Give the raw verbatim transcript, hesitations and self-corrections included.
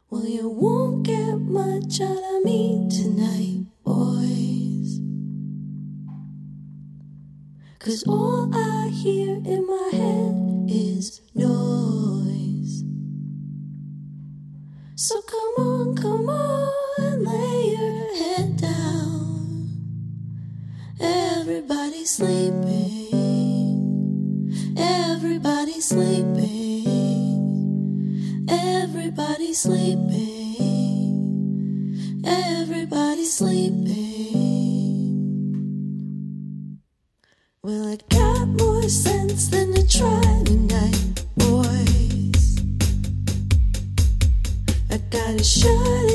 Well, you won't get much out of me tonight, boys. 'Cause all I hear in my head is noise. So come on, come on, lay your head down. Everybody's sleeping. Everybody's sleeping. Everybody's sleeping. Everybody's sleeping. Well, I got more sense than to try tonight, boys. I gotta shut it